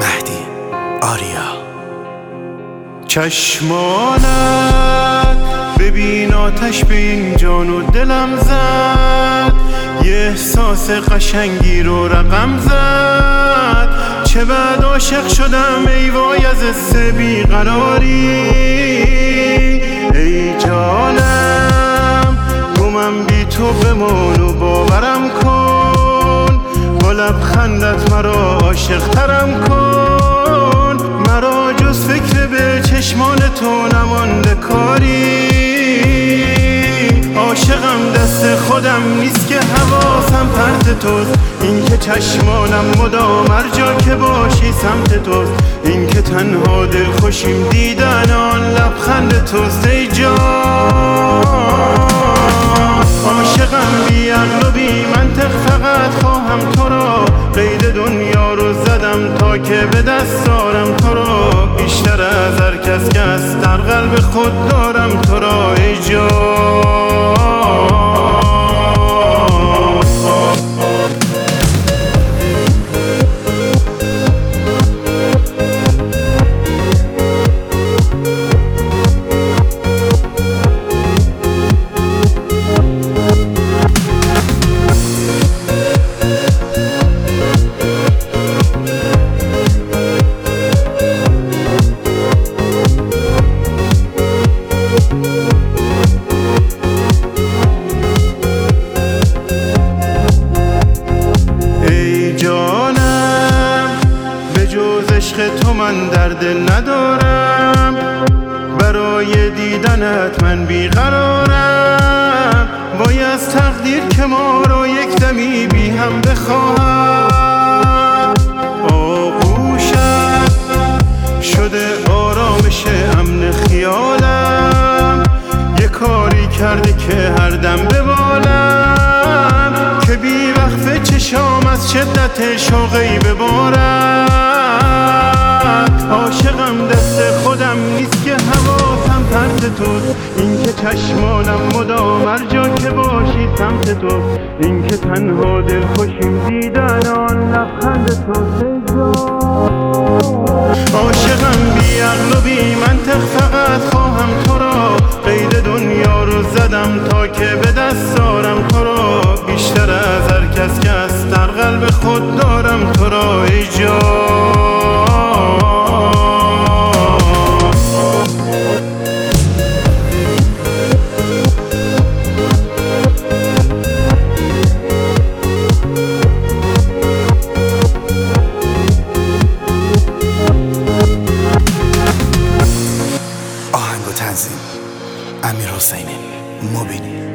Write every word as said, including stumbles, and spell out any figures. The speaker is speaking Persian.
مهدی آریا. چشمانت ببین آتش به این جان و دلم زد، یه احساس قشنگی رو رقم زد. چه بعد عاشق شدم ای وای از حس بیقراری. ای جانم گمم بی تو بمان و باورم کن، با لبخندت مرا عاشق ترم کن. مرا جز فکر به چشمان تو نمانده کاری. عاشقم دست خودم نیست که حواسم پرت توست، این که چشمانم مدام هر جا که باشی سمت توست. این که تنها دل خوشیم دیدن آن لبخند توست. ای جان عاشقم بی عقل و بی منطق، فقط خواهم تو را. قید دنیا رو زدم تا که به دست دارم تو را. بیشتر از هر کس که از در قلب خود دارم تو را. ای جان عشق تو من درد ندارم، برای دیدنت من بیقرارم. وای از تقدیر که ما رو یک دمی بی هم بخواهم. آغوشم شده آرامش امن خیالم، یه کاری کرده که هر دم ببالم. که بی وقف چشام از شدت شوقی ببارم. عاشقم دست خودم نیست که حواسم پرت توست، این که چشمانم مدام هر جا که باشی سمت توست. این که تنها دل خوشیم دیدن آن لبخند توست. عاشقم بی عقل و بی منطق، فقط خواهم تو را. قید دنیا رو زدم تا که به دست دارم تو را. بیشتر از هر کس که از در قلب خود دارم تو را. ای جان آهنگ و تنظیم امیر حسینی مبینی.